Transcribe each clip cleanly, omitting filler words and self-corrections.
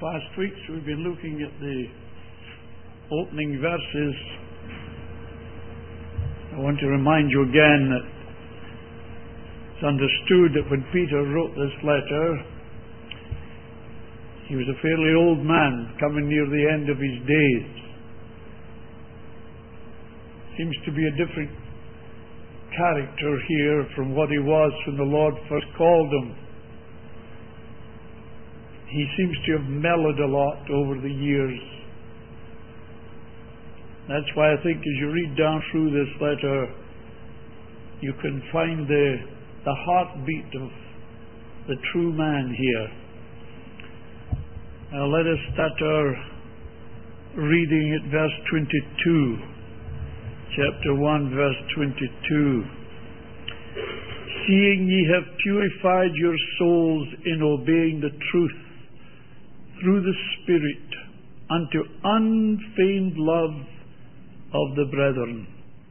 past weeks we've been looking at the opening verses. I want to remind you again that it's understood that when Peter wrote this letter, he was a fairly old man, coming near the end of his days. Seems to be a different character here from what he was when the Lord first called him. He seems to have mellowed a lot over the years. That's why I think as you read down through this letter, you can find the heartbeat of the true man here. Now let us start our reading at verse 22. Chapter 1, verse 22. Seeing ye have purified your souls in obeying the truth through the Spirit unto unfeigned love of the brethren.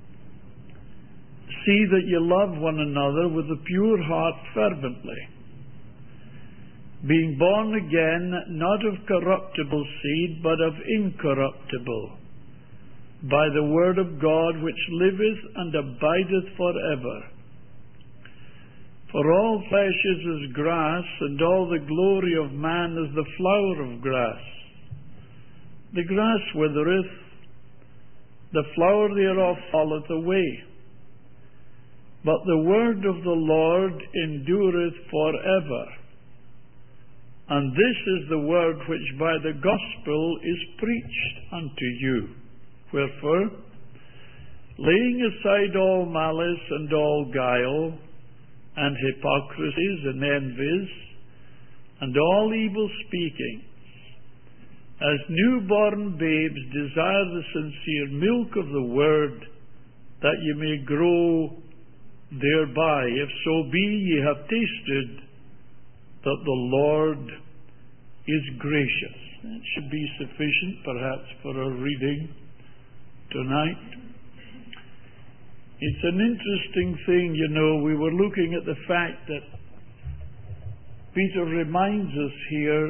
See that ye love one another with a pure heart fervently, being born again, not of corruptible seed, but of incorruptible, by the word of God which liveth and abideth forever. For all flesh is as grass, and all the glory of man as the flower of grass. The grass withereth, the flower thereof falleth away. But the word of the Lord endureth forever. And this is the word which by the gospel is preached unto you. Wherefore, laying aside all malice and all guile, and hypocrisies and envies, and all evil speakings, as newborn babes desire the sincere milk of the word, that ye may grow thereby, if so be ye have tasted that the Lord is gracious. That should be sufficient, perhaps, for our reading tonight. It's an interesting thing, we were looking at the fact that Peter reminds us here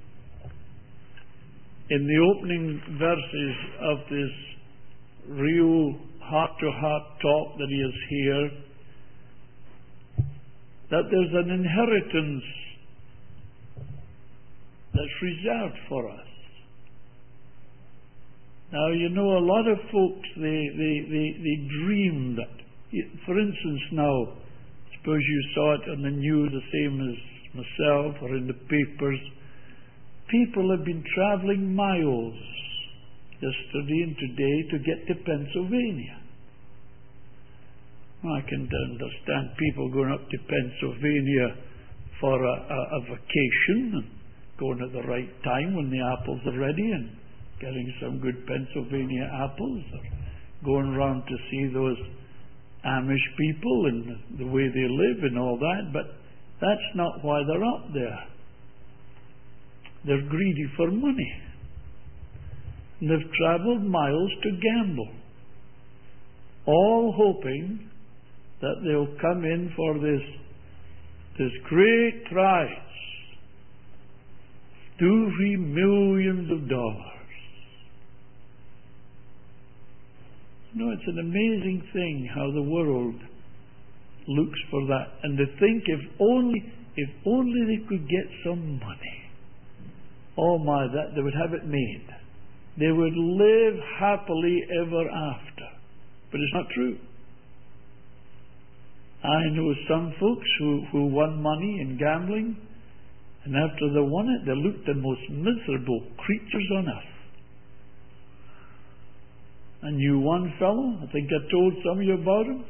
in the opening verses of this real heart-to-heart talk that he has here, that there's an inheritance that's reserved for us. Now, a lot of folks, they dream that. For instance, now, suppose you saw it on the news the same as myself or in the papers. People have been travelling miles yesterday and today to get to Pennsylvania. Well, I can understand people going up to Pennsylvania for a vacation and going at the right time when the apples are ready and getting some good Pennsylvania apples, or going around to see those Amish people and the way they live and all that, but that's not why they're up there. They're greedy for money. And they've travelled miles to gamble, all hoping that they'll come in for this great prize, $2-3 million. It's an amazing thing how the world looks for that. And they think if only they could get some money, oh my, that they would have it made. They would live happily ever after. But it's not true. I know some folks who won money in gambling, and after they won it, they looked the most miserable creatures on earth. I knew one fellow, I think I told some of you about him,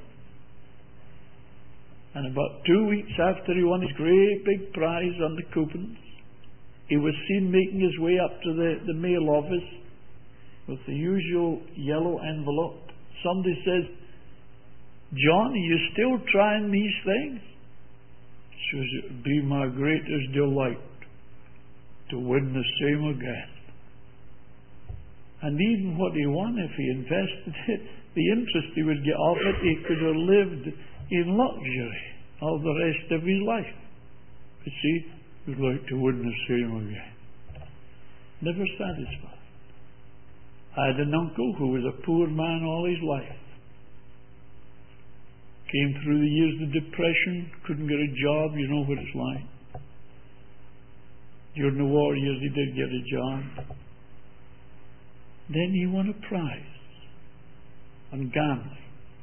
and about 2 weeks after he won his great big prize on the coupons, he was seen making his way up to the mail office with the usual yellow envelope. Somebody says, "John, are you still trying these things?" He says, "It would be my greatest delight to win the same again." And even what he won, if he invested it, the interest he would get off it, he could have lived in luxury all the rest of his life. But see, he'd like to win the same again. Never satisfied. I had an uncle who was a poor man all his life. Came through the years of depression, couldn't get a job, you know what it's like. During the war years he did get a job. Then he won a prize on gambling.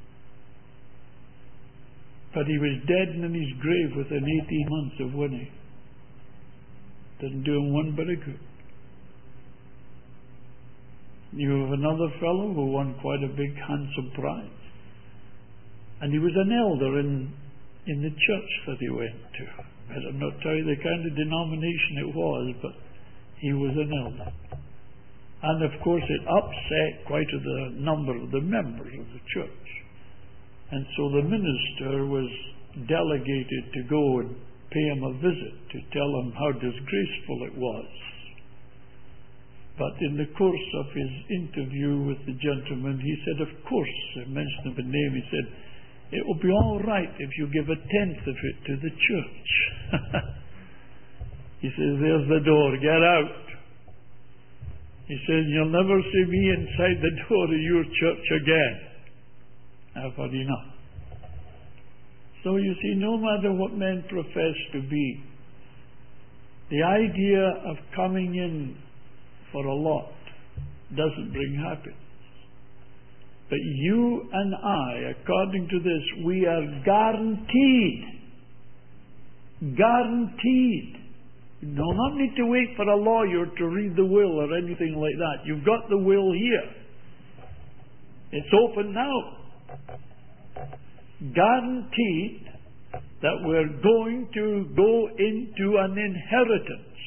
But he was dead and in his grave within 18 months of winning. Didn't do him one bit of good. You have another fellow who won quite a big handsome prize. And he was an elder in the church that he went to. I don't know tell you the kind of denomination it was, but he was an elder. And of course it upset quite a number of the members of the church. And so the minister was delegated to go and pay him a visit to tell him how disgraceful it was. But in the course of his interview with the gentleman, he said, of course, I mentioned of a name, he said, it will be all right if you give 1/10 of it to the church. He says, there's the door, get out. He says, you'll never see me inside the door of your church again. I've had enough. So you see, no matter what men profess to be, the idea of coming in for a lot doesn't bring happiness. But you and I, according to this, we are guaranteed. You do not need to wait for a lawyer to read the will or anything like that. You've got the will here. It's open now. Guaranteed that we're going to go into an inheritance.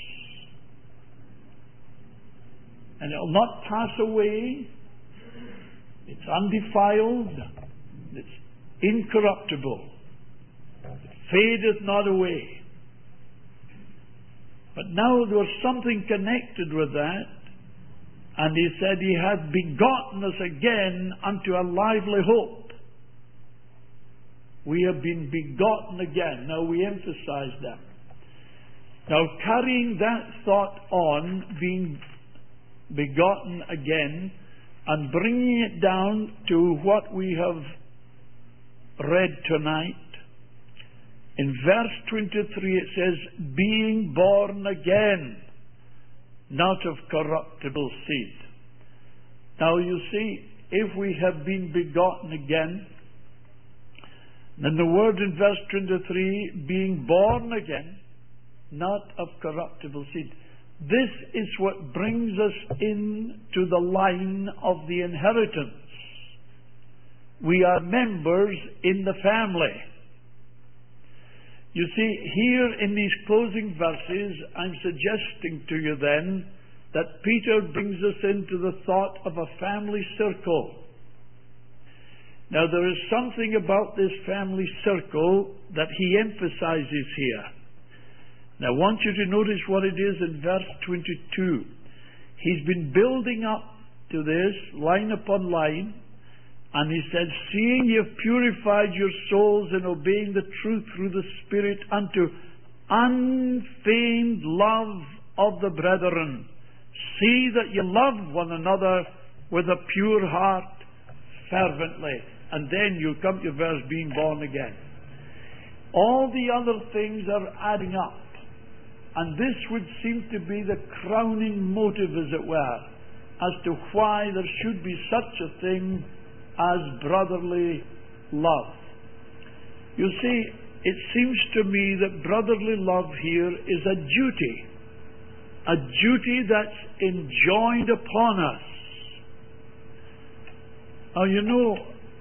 And it will not pass away. It's undefiled. It's incorruptible. It fadeth not away. But now there was something connected with that. And he said, he hath begotten us again unto a lively hope. We have been begotten again. Now we emphasize that. Now carrying that thought on, being begotten again, and bringing it down to what we have read tonight, in verse 23 it says, being born again, not of corruptible seed. Now you see, if we have been begotten again, then the word in verse 23, being born again, not of corruptible seed. This is what brings us into the line of the inheritance. We are members in the family. You see, here in these closing verses, I'm suggesting to you then that Peter brings us into the thought of a family circle. Now there is something about this family circle that he emphasizes here. Now I want you to notice what it is in verse 22. He's been building up to this, line upon line, and he said, seeing ye have purified your souls in obeying the truth through the Spirit unto unfeigned love of the brethren. See that ye love one another with a pure heart fervently. And then you come to verse being born again. All the other things are adding up. And this would seem to be the crowning motive, as it were, as to why there should be such a thing as brotherly love. You see, it seems to me that brotherly love here is a duty that's enjoined upon us. Now, you know,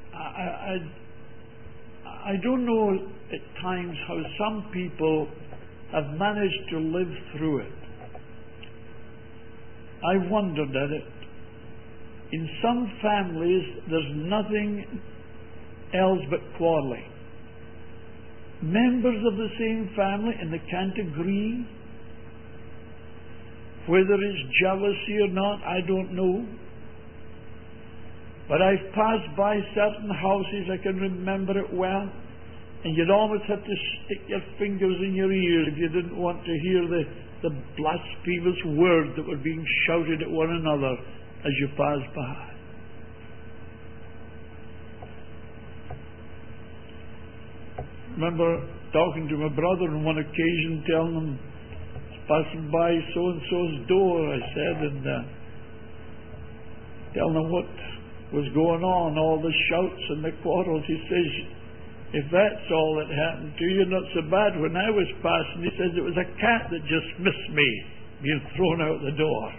I don't know at times how some people have managed to live through it. I wondered at it. In some families, there's nothing else but quarreling. Members of the same family, and they can't agree. Whether it's jealousy or not, I don't know. But I've passed by certain houses, I can remember it well, and you'd almost have to stick your fingers in your ears if you didn't want to hear the the blasphemous words that were being shouted at one another as you passed by. Remember talking to my brother on one occasion, telling him, passing by so-and-so's door, I said, and telling him what was going on, all the shouts and the quarrels. He says, if that's all that happened to you, not so bad. When I was passing, he says, it was a cat that just missed me, being thrown out the door.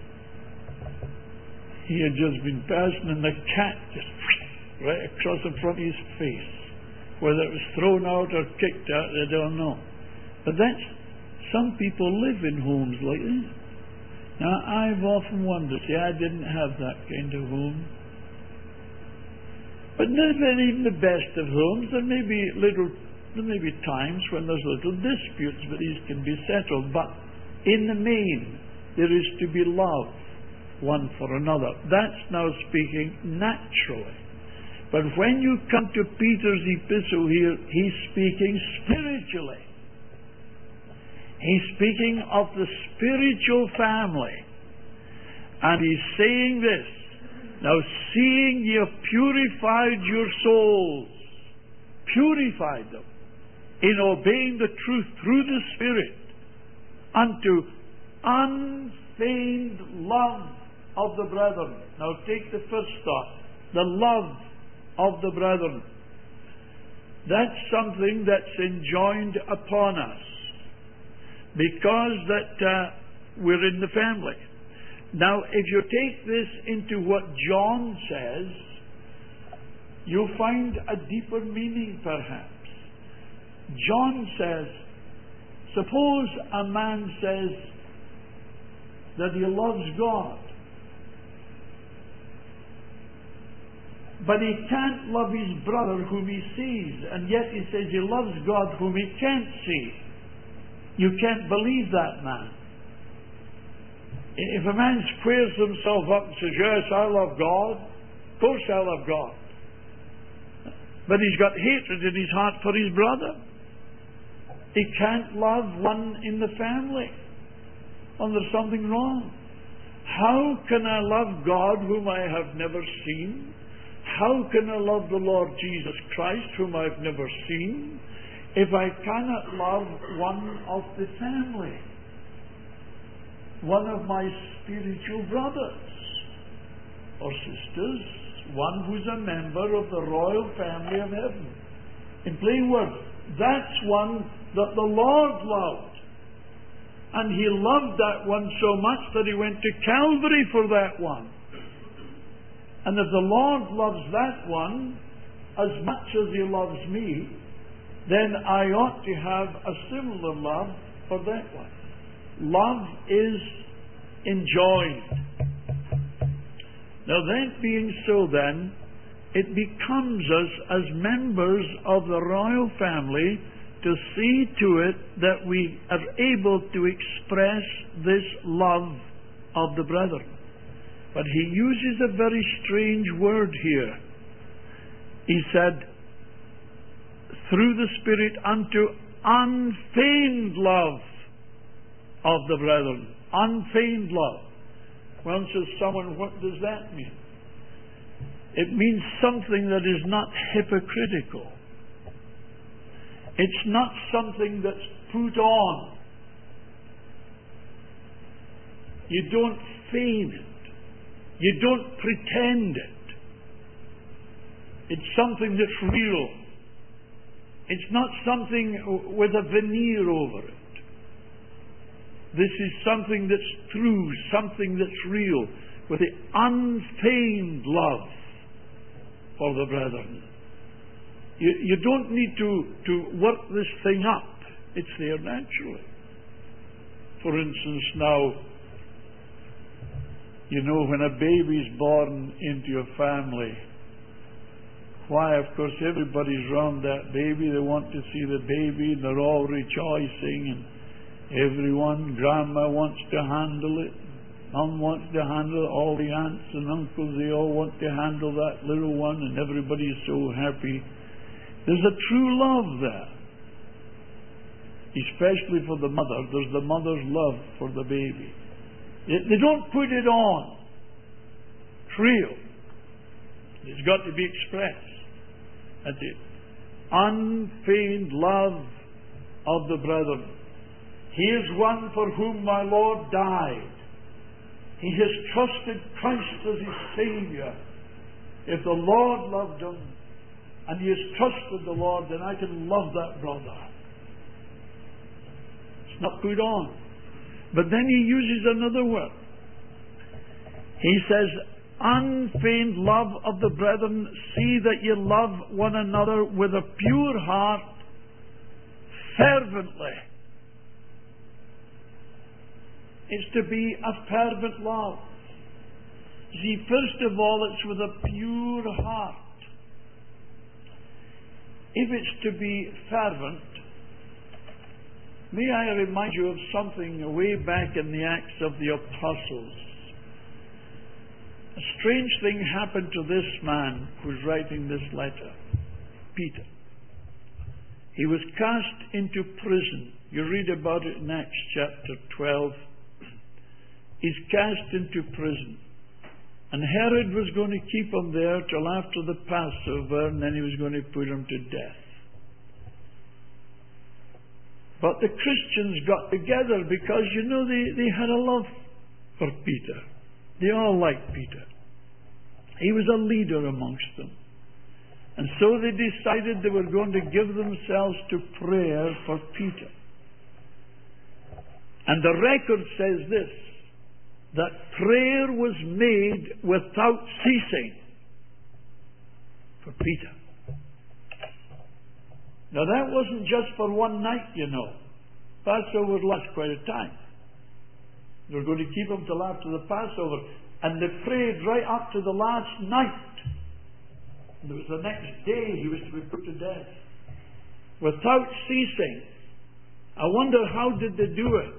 He had just been passing, and the cat just right across in front of his face. Whether it was thrown out or kicked out, I don't know. But that's, some people live in homes like that. Now, I've often wondered, see, I didn't have that kind of home. But not even the best of homes, there may be times when there's little disputes, but these can be settled. But in the main, there is to be love one for another. That's now speaking naturally. But when you come to Peter's epistle here, he's speaking spiritually. He's speaking of the spiritual family. And he's saying this, now seeing ye have purified your souls, purified them, in obeying the truth through the Spirit, unto unfeigned love of the brethren. Now take the first thought, the love of the brethren. That's something that's enjoined upon us, because that we're in the family. Now, if you take this into what John says, you'll find a deeper meaning perhaps. John says, suppose a man says that he loves God, but he can't love his brother whom he sees, and yet he says he loves God whom he can't see. You can't believe that man. If a man squares himself up and says, yes, I love God, of course I love God, but he's got hatred in his heart for his brother, he can't love one in the family, and there's something wrong. How can I love God whom I have never seen? How can I love the Lord Jesus Christ whom I've never seen, if I cannot love one of the family, one of my spiritual brothers or sisters, one who's a member of the royal family of heaven? In plain words, that's one that the Lord loved. And he loved that one so much that he went to Calvary for that one. And if the Lord loves that one as much as he loves me, then I ought to have a similar love for that one. Love is enjoined. Now that being so, then, it becomes us as members of the royal family to see to it that we are able to express this love of the brethren. But he uses a very strange word here. He said, through the Spirit unto unfeigned love of the brethren. Unfeigned love. Well, says someone, what does that mean? It means something that is not hypocritical. It's not something that's put on. You don't feign it. You don't pretend it. It's something that's real. It's not something with a veneer over it. This is something that's true, something that's real, with the unfeigned love for the brethren. You don't need to work this thing up. It's there naturally. For instance, now, you know, when a baby's born into a family, why, of course, everybody's round that baby. They want to see the baby, and they're all rejoicing, and everyone, grandma wants to handle it, mum wants to handle it, all the aunts and uncles, they all want to handle that little one, and everybody's so happy. There's a true love there. especially for the mother. There's the mother's love for the baby. They don't put it on. It's real. It's got to be expressed. That's it. Unfeigned love of the brethren. He is one for whom my Lord died. He has trusted Christ as his Saviour. If the Lord loved him, and he has trusted the Lord, then I can love that brother. It's not put on. But then he uses another word. He says, unfeigned love of the brethren, see that you love one another with a pure heart, fervently. It's to be a fervent love. See, first of all, it's with a pure heart. If it's to be fervent, may I remind you of something way back in the Acts of the Apostles. A strange thing happened to this man who's writing this letter, Peter. He was cast into prison. You read about it in Acts chapter 12. He's cast into prison. And Herod was going to keep him there till after the Passover, and then he was going to put him to death. But the Christians got together because, they had a love for Peter. They all liked Peter. He was a leader amongst them. And so they decided they were going to give themselves to prayer for Peter. And the record says this, that prayer was made without ceasing for Peter. Now that wasn't just for one night, Passover would last quite a time. They were going to keep him till after the Passover. And they prayed right up to the last night. And it was the next day he was to be put to death. Without ceasing. I wonder how did they do it?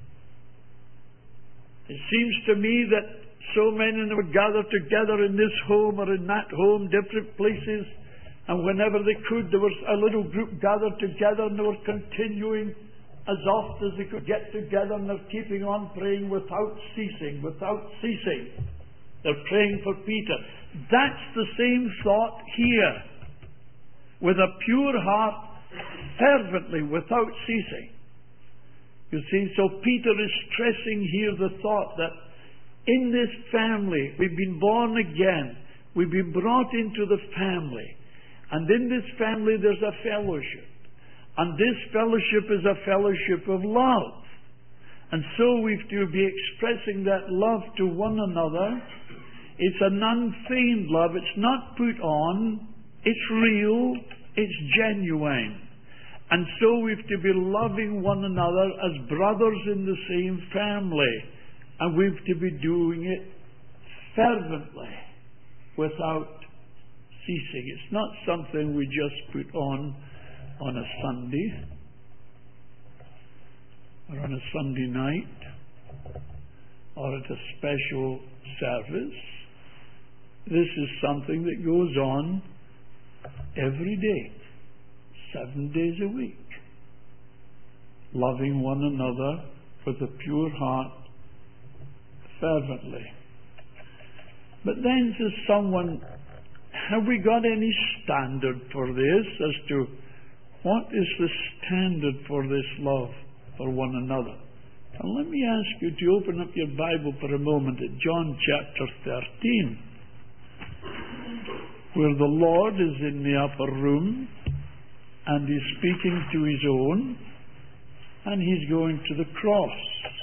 It seems to me that so many of them would gather together in this home or in that home, different places, and whenever they could, there was a little group gathered together and they were continuing as oft as they could get together, and they're keeping on praying without ceasing, without ceasing. They're praying for Peter. That's the same thought here. With a pure heart, fervently, without ceasing. You see, so Peter is stressing here the thought that in this family, we've been born again. We've been brought into the family. And in this family, there's a fellowship. And this fellowship is a fellowship of love. And so we've to be expressing that love to one another. It's an unfeigned love. It's not put on. It's real. It's genuine. And so we've to be loving one another as brothers in the same family. And we've to be doing it fervently, without ceasing. It's not something we just put on a Sunday, or on a Sunday night, or at a special service. This is something that goes on every day. 7 days a week, loving one another with a pure heart, fervently. But then says someone, have we got any standard for this as to what is the standard for this love for one another? And let me ask you to open up your Bible for a moment at John chapter 13, where the Lord is in the upper room and he's speaking to his own, and he's going to the cross.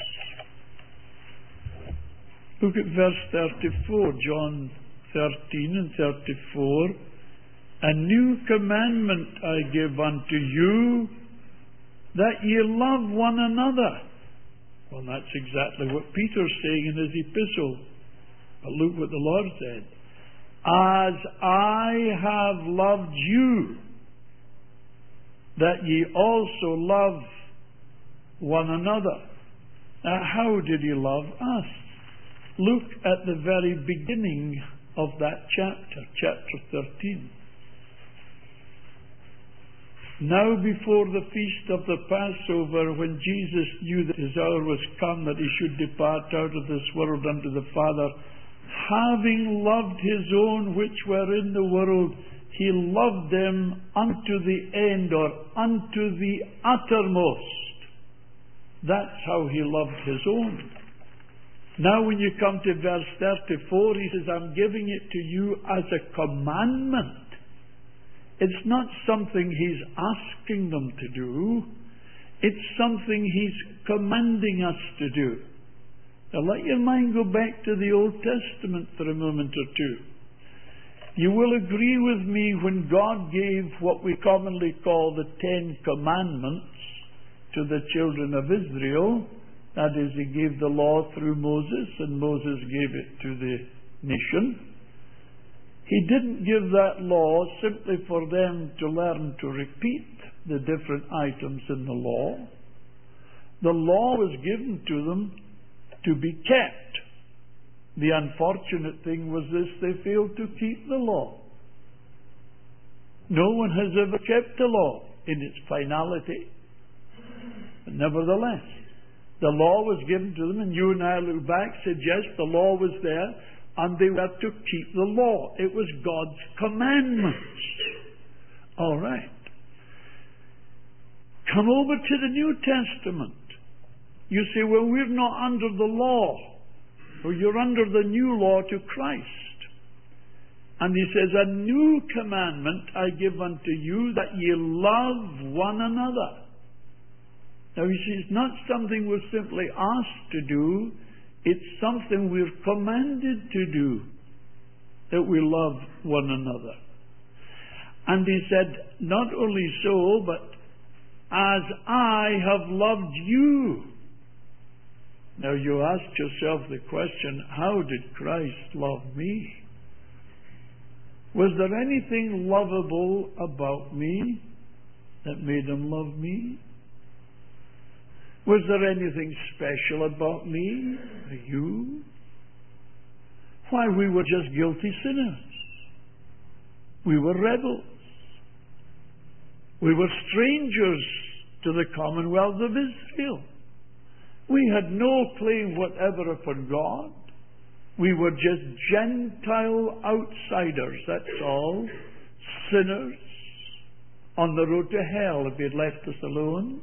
Look at verse 34, John 13 and 34. A new commandment I give unto you, that ye love one another. Well, that's exactly what Peter's saying in his epistle. But look what the Lord said. As I have loved you, that ye also love one another. Now, how did he love us? Look at the very beginning of that chapter 13. Now before the feast of the Passover, when Jesus knew that his hour was come, that he should depart out of this world unto the Father, having loved his own which were in the world, he loved them unto the end, or unto the uttermost. That's how he loved his own. Now when you come to verse 34, he says, I'm giving it to you as a commandment. It's not something he's asking them to do. It's something he's commanding us to do. Now let your mind go back to the Old Testament for a moment or two. You will agree with me when God gave what we commonly call the Ten Commandments to the children of Israel. That is, he gave the law through Moses, and Moses gave it to the nation. He didn't give that law simply for them to learn to repeat the different items in the law. The law was given to them to be kept. The unfortunate thing was this: they failed to keep the law. No one has ever kept the law in its finality. But nevertheless, the law was given to them, and you and I look back, said yes, the law was there, and they were to keep the law. It was God's commandments. All right. Come over to the New Testament. You say, well, we're not under the law. Well, you're under the new law to Christ. And he says, a new commandment I give unto you, that ye love one another. Now you see, it's not something we're simply asked to do. It's something we're commanded to do, that we love one another. And he said, not only so, but as I have loved you. Now you ask yourself the question, how did Christ love me? Was there anything lovable about me that made him love me? Was there anything special about me or you? Why, we were just guilty sinners. We were rebels. We were strangers to the commonwealth of Israel. We had no claim whatever upon God. We were just Gentile outsiders, that's all. Sinners on the road to hell if he had left us alone.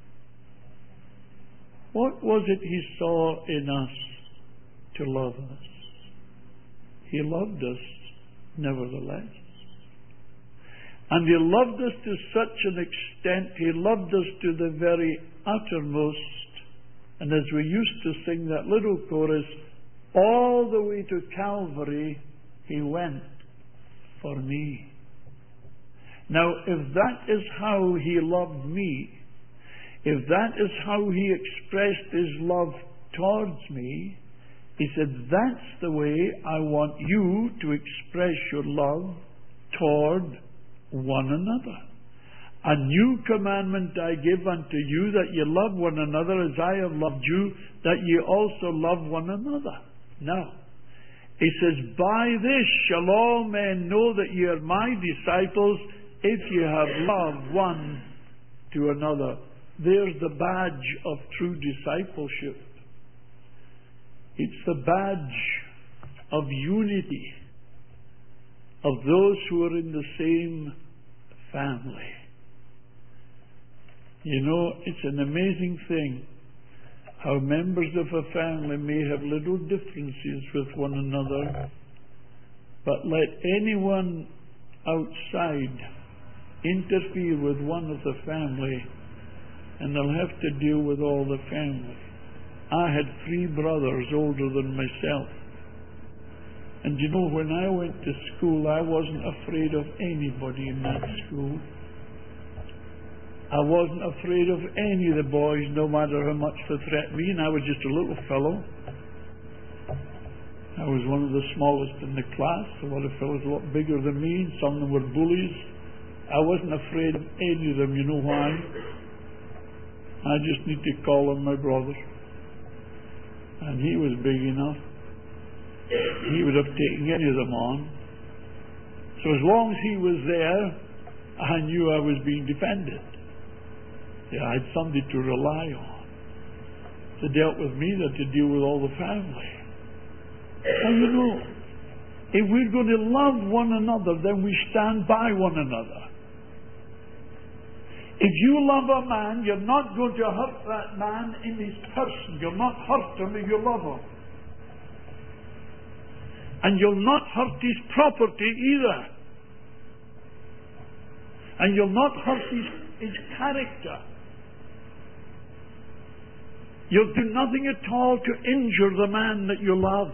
What was it he saw in us to love us? He loved us nevertheless. And he loved us to such an extent, he loved us to the very uttermost. And as we used to sing that little chorus, all the way to Calvary he went for me. Now, if that is how he loved me, if that is how he expressed his love towards me, he said, that's the way I want you to express your love toward one another. A new commandment I give unto you, that ye love one another as I have loved you, that ye also love one another. Now, he says, by this shall all men know that ye are my disciples, if ye have love one to another. There's the badge of true discipleship. It's the badge of unity, of those who are in the same family. You know, it's an amazing thing how members of a family may have little differences with one another, but let anyone outside interfere with one of the family, and they'll have to deal with all the family. I had 3 brothers older than myself. And you know, when I went to school, I wasn't afraid of anybody in that school. I wasn't afraid of any of the boys, no matter how much they threatened me, and I was just a little fellow. I was one of the smallest in the class. A lot of fellows a lot bigger than me, and some of them were bullies. I wasn't afraid of any of them. You know why? I just need to call on my brother. And he was big enough. He would have taken any of them on. So as long as he was there, I knew I was being defended. Yeah, I had somebody to rely on. They dealt with me, that to deal with all the family. And you know, if we're going to love one another, then we stand by one another. If you love a man, you're not going to hurt that man in his person. You'll not hurt him if you love him. And you'll not hurt his property either. And you'll not hurt his character. You'll do nothing at all to injure the man that you love.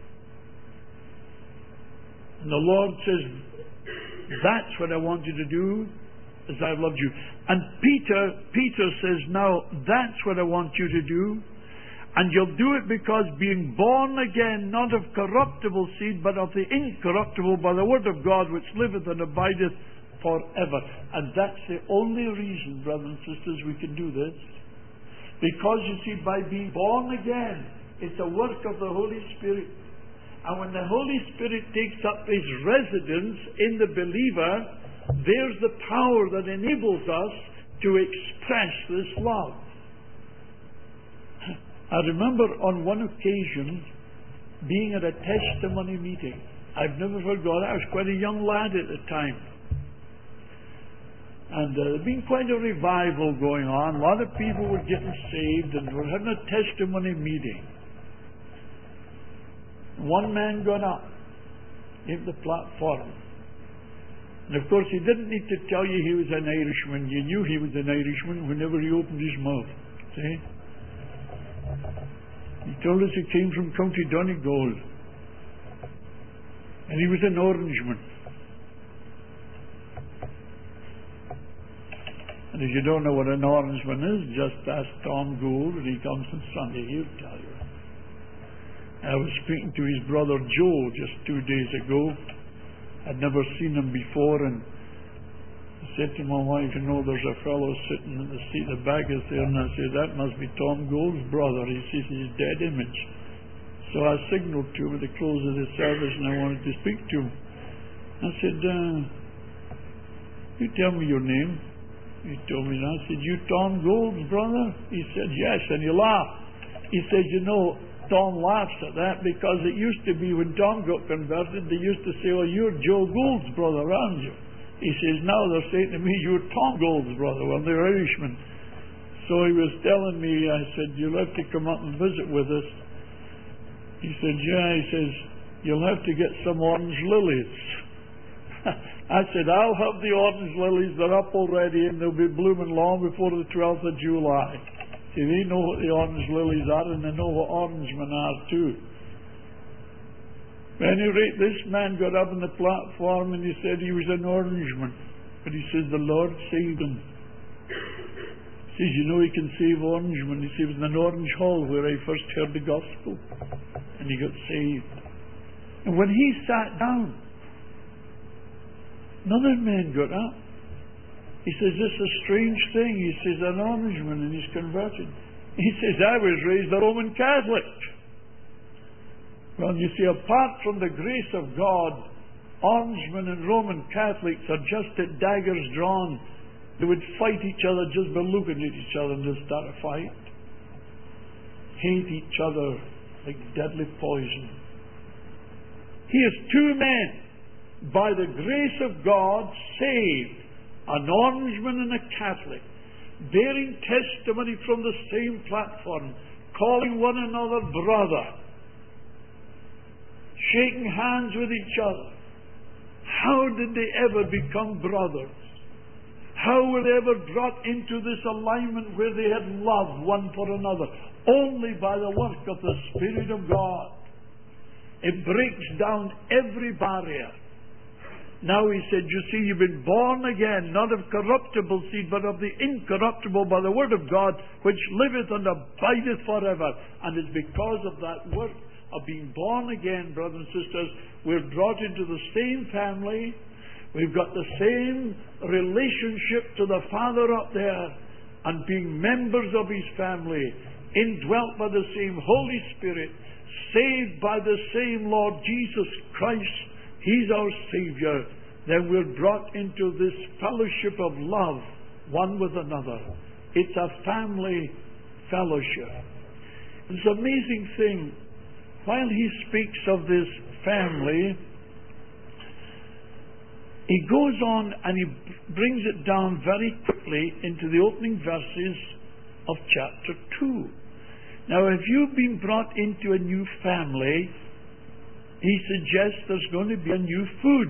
And the Lord says, that's what I want you to do, as I've loved you. And Peter says, now that's what I want you to do. And you'll do it because being born again, not of corruptible seed, but of the incorruptible, by the word of God, which liveth and abideth forever. And that's the only reason, brothers and sisters, we can do this. Because, you see, by being born again, it's a work of the Holy Spirit. And when the Holy Spirit takes up his residence in the believer, there's the power that enables us to express this love. I remember on one occasion being at a testimony meeting. I've never forgot it. I was quite a young lad at the time. And there'd been quite a revival going on. A lot of people were getting saved, and we're having a testimony meeting. One man got up, gave the platform. And of course, he didn't need to tell you he was an Irishman. You knew he was an Irishman whenever he opened his mouth. See? He told us he came from County Donegal. And he was an Orangeman. And if you don't know what an Orangeman is, just ask Tom Gould when he comes on Sunday. He'll tell you. I was speaking to his brother Joe just 2 days ago. I'd never seen him before, and I said to my wife, you know, there's a fellow sitting in the seat, the bag is there, and I said, that must be Tom Gould's brother. He sees his dead image. So I signaled to him at the close of the service, and I wanted to speak to him. I said, you tell me your name. He told me that. I said, you Tom Gould's brother? He said, yes, and he laughed. He said, you know, Tom laughs at that because it used to be when Tom got converted, they used to say, oh, you're Joe Gould's brother, aren't you? He says, now they're saying to me, you're Tom Gould's brother. Well, they're Irishmen. So he was telling me, I said, you'll have to come up and visit with us. He said, yeah. He says, you'll have to get some orange lilies. I said, I'll have the orange lilies. They're up already, and they'll be blooming long before the 12th of July. See, they know what the orange lilies are, and they know what orangemen are too. At any rate, this man got up on the platform and he said he was an Orangeman. But he says the Lord saved him. He says, you know, he can save Orangemen. He says, it was in an Orange Hall where I first heard the gospel. And he got saved. And when he sat down, another man got up. He says, this is a strange thing. He says, an Orangeman, and he's converted. He says, I was raised a Roman Catholic. Well, you see, apart from the grace of God, Orangemen and Roman Catholics are just at daggers drawn. They would fight each other just by looking at each other and just start a fight. Hate each other like deadly poison. Here's two men, by the grace of God, saved. An Orangeman and a Catholic, bearing testimony from the same platform, calling one another brother, shaking hands with each other. How did they ever become brothers? How were they ever brought into this alignment where they had love one for another? Only by the work of the Spirit of God. It breaks down every barrier. Now he said, you see, you've been born again, not of corruptible seed, but of the incorruptible by the word of God, which liveth and abideth forever. And it's because of that work of being born again, brothers and sisters, we're brought into the same family. We've got the same relationship to the Father up there, and being members of his family, indwelt by the same Holy Spirit, saved by the same Lord Jesus Christ. He's our Savior. then we're brought into this fellowship of love one with another. It's a family fellowship. It's an amazing thing. While he speaks of this family, he goes on and he brings it down very quickly into the opening verses of chapter 2. Now, if you've been brought into a new family, he suggests there's going to be a new food.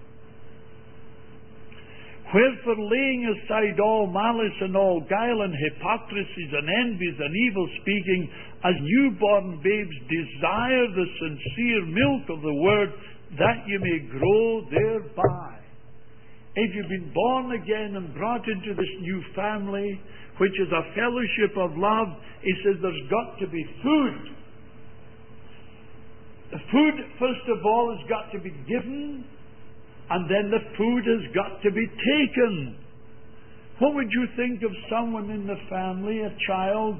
Wherefore, laying aside all malice and all guile and hypocrisies and envies and evil speaking, as newborn babes desire the sincere milk of the word, that you may grow thereby. If you've been born again and brought into this new family, which is a fellowship of love, he says there's got to be food. The food, first of all, has got to be given, and then the food has got to be taken. What would you think of someone in the family, a child?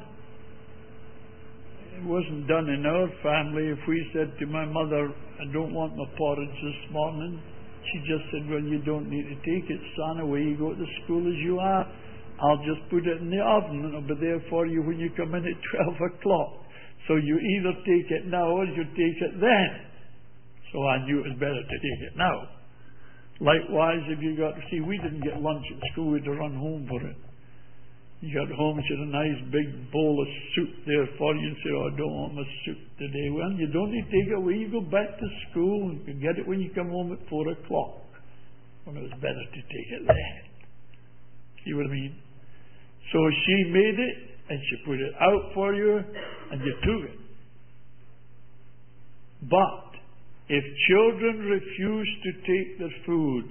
It wasn't done in our family. If we said to my mother, I don't want my porridge this morning, she just said, well, you don't need to take it, son. Away you go to school as you are. I'll just put it in the oven and it'll be there for you when you come in at 12 o'clock. So you either take it now or you take it then. So I knew it was better to take it now. Likewise, if you got, see, we didn't get lunch at school, we had to run home for it. You got home, she had a nice big bowl of soup there for you and say, oh, I don't want my soup today. Well, you don't need to take it away, you go back to school and you get it when you come home at 4 o'clock. When it was better to take it then. See what I mean? So she made it and she put it out for you and you took it. But if children refuse to take their food,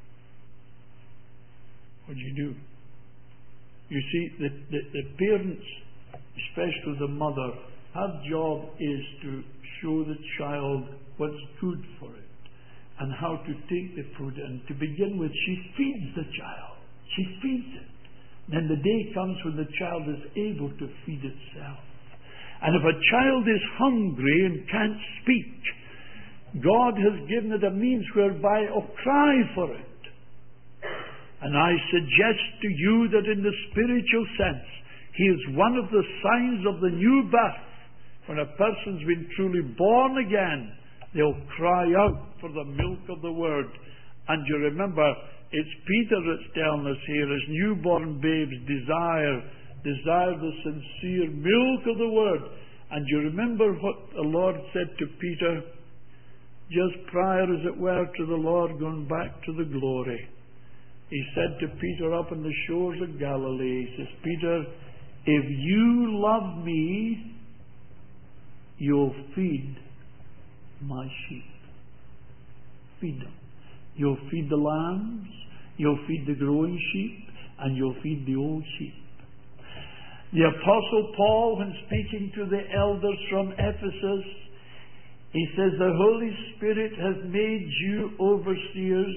what do you do? You see, the parents, especially the mother, her job is to show the child what's good for it and how to take the food. And to begin with, she feeds the child. She feeds it. Then the day comes when the child is able to feed itself. And if a child is hungry and can't speak, God has given it a means whereby it'll cry for it. And I suggest to you that in the spiritual sense, he is one of the signs of the new birth. When a person's been truly born again, they'll cry out for the milk of the word. And you remember, it's Peter that's telling us here, as newborn babes desire the sincere milk of the word. And you remember what the Lord said to Peter, just prior, as it were, to the Lord going back to the glory. He said to Peter up on the shores of Galilee, he says, Peter, if you love me, you'll feed my sheep. Feed them. You'll feed the lambs, you'll feed the growing sheep, and you'll feed the old sheep. The Apostle Paul, when speaking to the elders from Ephesus, he says, the Holy Spirit has made you overseers.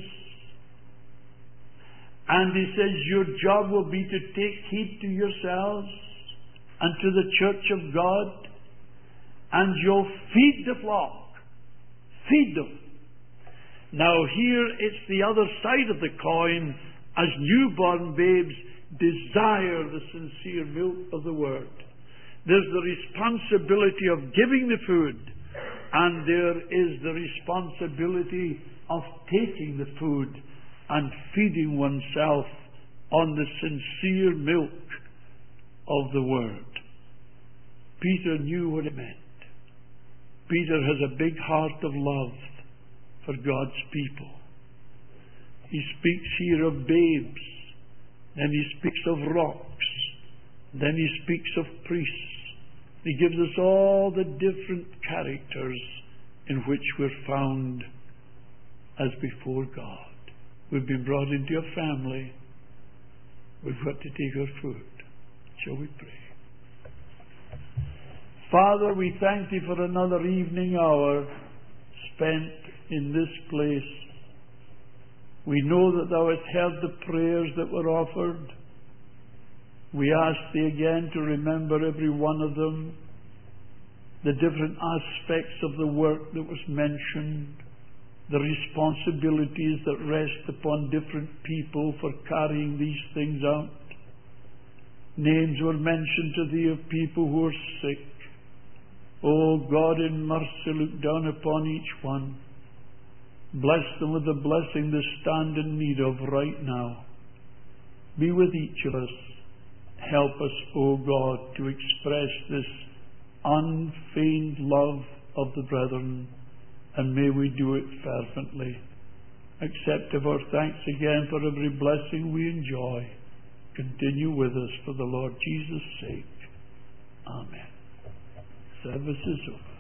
And he says, your job will be to take heed to yourselves and to the church of God. And you'll feed the flock. Feed them. Now here it's the other side of the coin, as newborn babes desire the sincere milk of the word. There's the responsibility of giving the food, and there is the responsibility of taking the food and feeding oneself on the sincere milk of the word. Peter knew what it meant. Peter has a big heart of love for God's people. He speaks here of babes, then he speaks of rocks, then he speaks of priests. He gives us all the different characters in which we're found as before God. We've been brought into a family. We've got to take our food. Shall we pray? Father, we thank Thee for another evening hour spent in this place. We know that Thou hast heard the prayers that were offered. We ask Thee again to remember every one of them, the different aspects of the work that was mentioned, the responsibilities that rest upon different people for carrying these things out. Names were mentioned to thee of people who are sick. O God, in mercy, look down upon each one. Bless them with the blessing they stand in need of right now. Be with each of us. Help us, O God, to express this unfeigned love of the brethren, and may we do it fervently. Accept of our thanks again for every blessing we enjoy. Continue with us for the Lord Jesus' sake. Amen. Service is over.